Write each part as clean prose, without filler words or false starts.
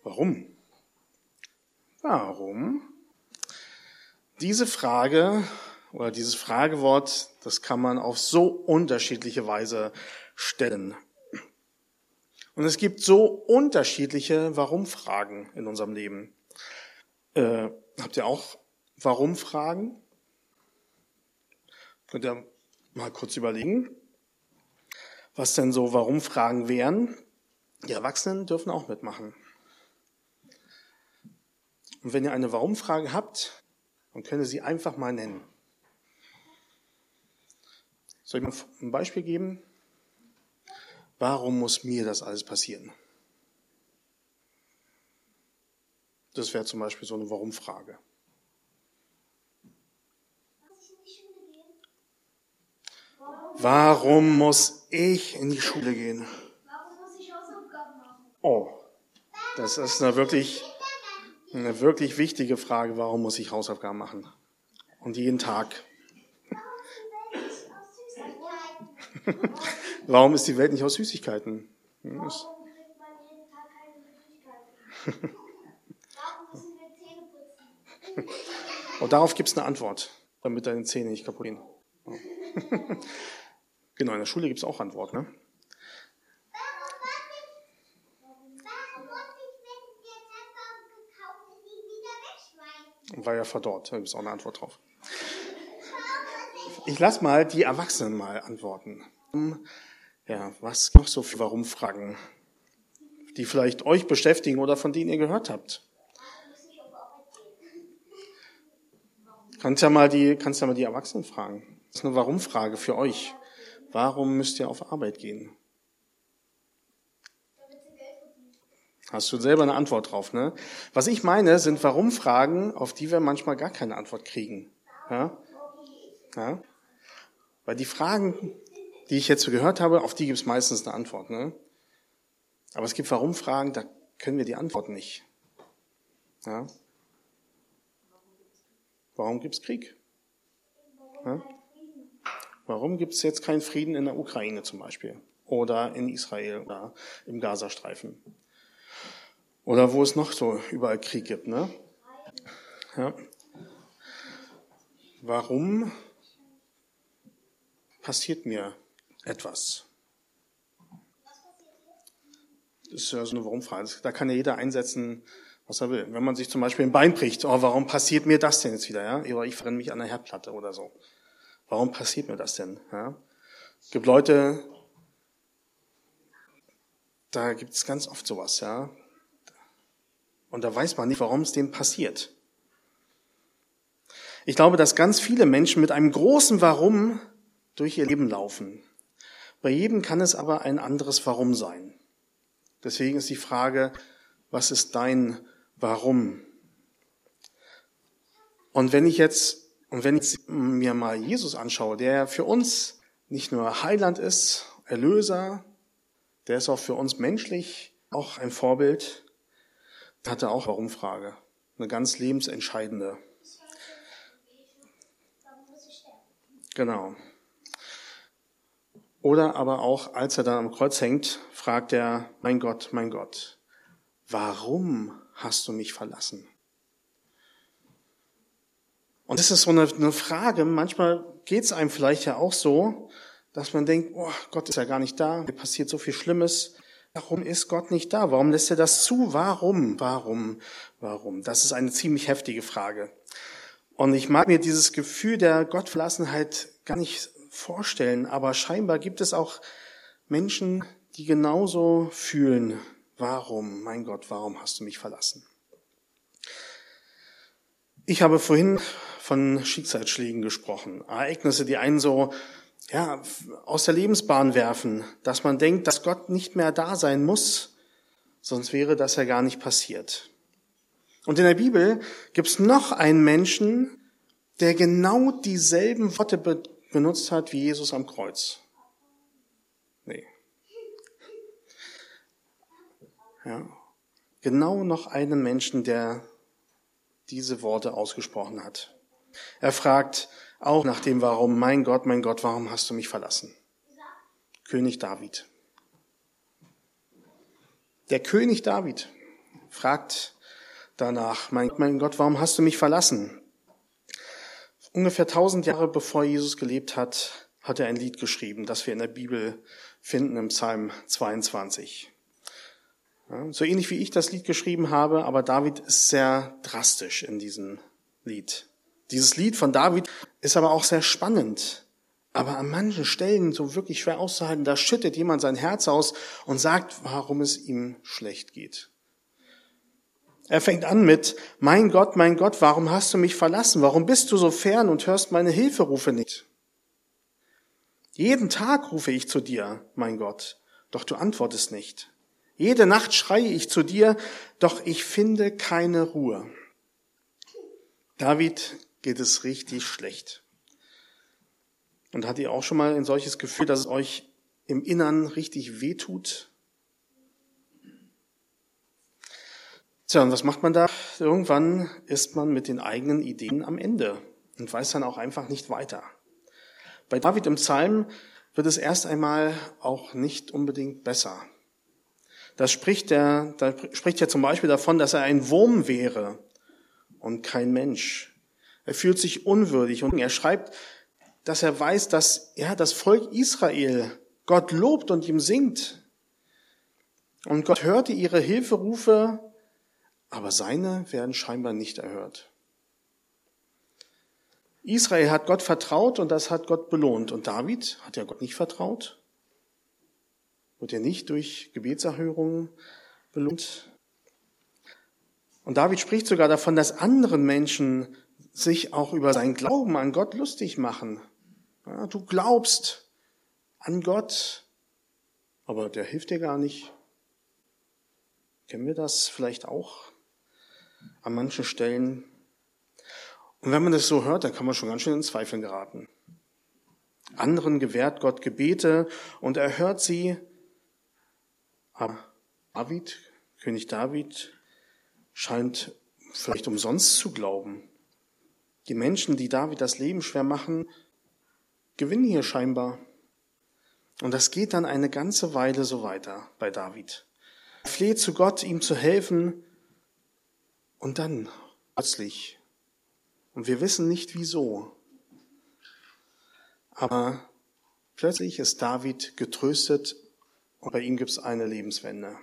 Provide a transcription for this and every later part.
Warum? Warum? Diese Frage oder dieses Fragewort, das kann man auf so unterschiedliche Weise stellen. Und es gibt so unterschiedliche Warum-Fragen in unserem Leben. Habt ihr auch Warum-Fragen? Könnt ihr mal kurz überlegen, was denn so Warum-Fragen wären? Die Erwachsenen dürfen auch mitmachen. Und wenn ihr eine Warum-Frage habt, dann könnt ihr sie einfach mal nennen. Soll ich mal ein Beispiel geben? Warum muss mir das alles passieren? Das wäre zum Beispiel so eine Warum-Frage. Warum muss ich in die Schule gehen? Warum muss ich Hausaufgaben machen? Oh, das ist eine wirklich wichtige Frage. Warum muss ich Hausaufgaben machen? Und jeden Tag. Warum ist die Welt nicht aus Süßigkeiten? Warum kriegt man jeden Tag keine Süßigkeiten? Warum müssen wir Zähne putzen? Und darauf gibt es eine Antwort, damit deine Zähne nicht kaputt gehen. Oh. Genau, in der Schule gibt es auch Antworten, ne? War ja verdorrt, da gibt es auch eine Antwort drauf. Ich lasse mal die Erwachsenen mal antworten. Ja, was noch so für Warum-Fragen, die vielleicht euch beschäftigen oder von denen ihr gehört habt? Kannst ja mal die Erwachsenen fragen. Das ist eine Warum-Frage für euch. Warum müsst ihr auf Arbeit gehen? Hast du selber eine Antwort drauf, ne? Was ich meine, sind Warum-Fragen, auf die wir manchmal gar keine Antwort kriegen. Ja? Ja? Weil die Fragen, die ich jetzt so gehört habe, auf die gibt es meistens eine Antwort, ne? Aber es gibt Warum-Fragen, da können wir die Antwort nicht. Ja? Warum gibt es Krieg? Ja? Warum gibt es jetzt keinen Frieden in der Ukraine zum Beispiel? Oder in Israel oder im Gazastreifen? Oder wo es noch so überall Krieg gibt, ne? Ja. Warum passiert mir etwas? Das ist ja so eine Warum-Frage. Da kann ja jeder einsetzen, was er will. Wenn man sich zum Beispiel ein Bein bricht, oh, warum passiert mir das denn jetzt wieder? Ja? Oder ich verrenne mich an der Herdplatte oder so. Warum passiert mir das denn? Ja? Es gibt Leute, da gibt es ganz oft sowas, ja. Und da weiß man nicht, warum es denen passiert. Ich glaube, dass ganz viele Menschen mit einem großen Warum durch ihr Leben laufen. Bei jedem kann es aber ein anderes Warum sein. Deswegen ist die Frage, was ist dein Warum? Und wenn ich mir mal Jesus anschaue, der für uns nicht nur Heiland ist, Erlöser, der ist auch für uns menschlich auch ein Vorbild, hat er auch Warum-Frage, eine ganz lebensentscheidende. Genau. Oder aber auch, als er dann am Kreuz hängt, fragt er, mein Gott, warum hast du mich verlassen? Und das ist so eine Frage, manchmal geht es einem vielleicht ja auch so, dass man denkt, oh, Gott ist ja gar nicht da, mir passiert so viel Schlimmes. Warum ist Gott nicht da? Warum lässt er das zu? Warum? Das ist eine ziemlich heftige Frage. Und ich mag mir dieses Gefühl der Gottverlassenheit gar nicht vorstellen, aber scheinbar gibt es auch Menschen, die genauso fühlen, warum, mein Gott, warum hast du mich verlassen? Ich habe vorhin von Schicksalsschlägen gesprochen, Ereignisse, die einen so aus der Lebensbahn werfen, dass man denkt, dass Gott nicht mehr da sein muss, sonst wäre das ja gar nicht passiert. Und in der Bibel gibt es noch einen Menschen, der genau dieselben Worte benutzt hat wie Jesus am Kreuz. Nee. Ja. Genau noch einen Menschen, der diese Worte ausgesprochen hat. Er fragt auch nach dem Warum, mein Gott, warum hast du mich verlassen? König David. Der König David. fragt danach, mein Gott, warum hast du mich verlassen? Ungefähr 1000 Jahre bevor Jesus gelebt hat, hat er ein Lied geschrieben, das wir in der Bibel finden im Psalm 22. Ja, so ähnlich wie ich das Lied geschrieben habe, aber David ist sehr drastisch in diesem Lied. Dieses Lied von David ist aber auch sehr spannend. Aber an manchen Stellen so wirklich schwer auszuhalten, da schüttet jemand sein Herz aus und sagt, warum es ihm schlecht geht. Er fängt an mit, mein Gott, warum hast du mich verlassen? Warum bist du so fern und hörst meine Hilferufe nicht? Jeden Tag rufe ich zu dir, mein Gott, doch du antwortest nicht. Jede Nacht schreie ich zu dir, doch ich finde keine Ruhe. David geht es richtig schlecht. Und hat ihr auch schon mal ein solches Gefühl, dass es euch im Innern richtig wehtut? Tja, und was macht man da? Irgendwann ist man mit den eigenen Ideen am Ende und weiß dann auch einfach nicht weiter. Bei David im Psalm wird es erst einmal auch nicht unbedingt besser. Da spricht er zum Beispiel davon, dass er ein Wurm wäre und kein Mensch. Er fühlt sich unwürdig und er schreibt, dass er weiß, dass das Volk Israel Gott lobt und ihm singt. Und Gott hörte ihre Hilferufe, aber seine werden scheinbar nicht erhört. Israel hat Gott vertraut und das hat Gott belohnt. Und David hat ja Gott nicht vertraut. Wird er nicht durch Gebetserhörungen belohnt. Und David spricht sogar davon, dass anderen Menschen sich auch über seinen Glauben an Gott lustig machen. Ja, du glaubst an Gott, aber der hilft dir gar nicht. Kennen wir das vielleicht auch an manchen Stellen? Und wenn man das so hört, dann kann man schon ganz schön in Zweifeln geraten. Anderen gewährt Gott Gebete und er hört sie. Aber König David, scheint vielleicht umsonst zu glauben. Die Menschen, die David das Leben schwer machen, gewinnen hier scheinbar. Und das geht dann eine ganze Weile so weiter bei David. Er fleht zu Gott, ihm zu helfen. Und dann plötzlich, und wir wissen nicht wieso, aber plötzlich ist David getröstet und bei ihm gibt es eine Lebenswende.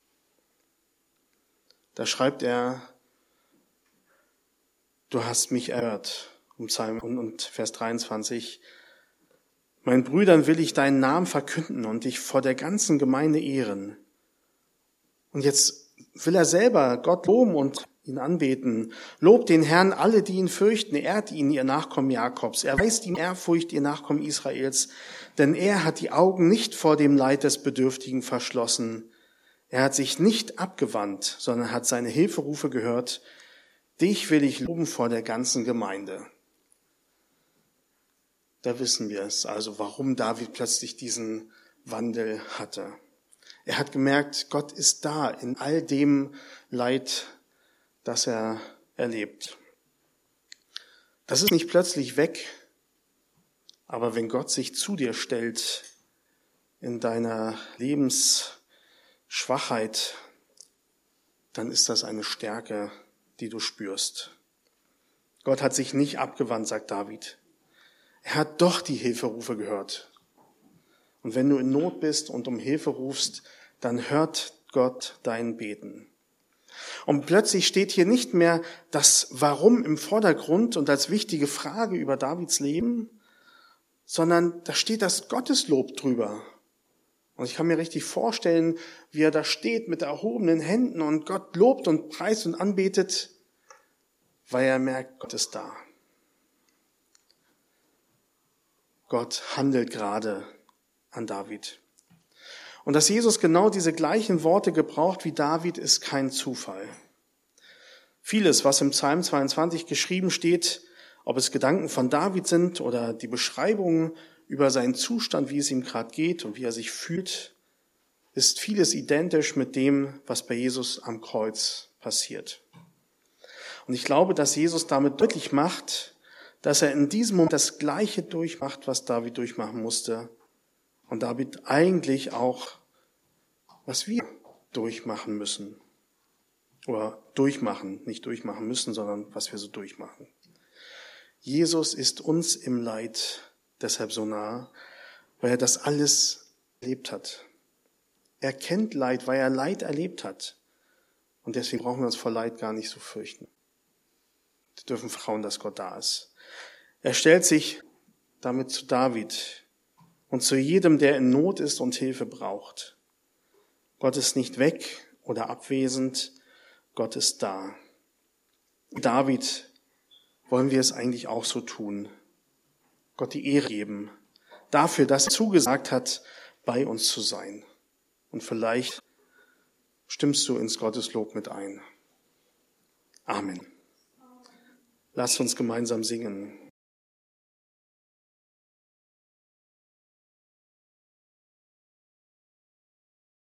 Da schreibt er, du hast mich erhört, und Vers 23, meinen Brüdern will ich deinen Namen verkünden und dich vor der ganzen Gemeinde ehren. Und jetzt will er selber Gott loben und ihn anbeten. Lobt den Herrn alle, die ihn fürchten, ehrt ihn, ihr Nachkommen Jakobs. Erweist ihm Ehrfurcht, ihr Nachkommen Israels, denn er hat die Augen nicht vor dem Leid des Bedürftigen verschlossen. Er hat sich nicht abgewandt, sondern hat seine Hilferufe gehört. Dich will ich loben vor der ganzen Gemeinde. Da wissen wir es, also warum David plötzlich diesen Wandel hatte. Er hat gemerkt, Gott ist da in all dem Leid, das er erlebt. Das ist nicht plötzlich weg, aber wenn Gott sich zu dir stellt in deiner Lebensschwachheit, dann ist das eine Stärke, die du spürst. Gott hat sich nicht abgewandt, sagt David. Er hat doch die Hilferufe gehört. Und wenn du in Not bist und um Hilfe rufst, dann hört Gott dein Beten. Und plötzlich steht hier nicht mehr das Warum im Vordergrund und als wichtige Frage über Davids Leben, sondern da steht das Gotteslob drüber. Und ich kann mir richtig vorstellen, wie er da steht mit erhobenen Händen und Gott lobt und preist und anbetet, weil er merkt, Gott ist da. Gott handelt gerade an David. Und dass Jesus genau diese gleichen Worte gebraucht wie David, ist kein Zufall. Vieles, was im Psalm 22 geschrieben steht, ob es Gedanken von David sind oder die Beschreibungen über seinen Zustand, wie es ihm gerade geht und wie er sich fühlt, ist vieles identisch mit dem, was bei Jesus am Kreuz passiert. Und ich glaube, dass Jesus damit deutlich macht, dass er in diesem Moment das Gleiche durchmacht, was David durchmachen musste. Und David eigentlich auch, was wir durchmachen müssen. Oder durchmachen, nicht durchmachen müssen, sondern was wir so durchmachen. Jesus ist uns im Leid deshalb so nah, weil er das alles erlebt hat. Er kennt Leid, weil er Leid erlebt hat. Und deswegen brauchen wir uns vor Leid gar nicht so fürchten. Wir dürfen vertrauen, dass Gott da ist. Er stellt sich damit zu David und zu jedem, der in Not ist und Hilfe braucht. Gott ist nicht weg oder abwesend, Gott ist da. David wollen wir es eigentlich auch so tun. Gott die Ehre geben, dafür, dass er zugesagt hat, bei uns zu sein. Und vielleicht stimmst du ins Gotteslob mit ein. Amen. Lasst uns gemeinsam singen.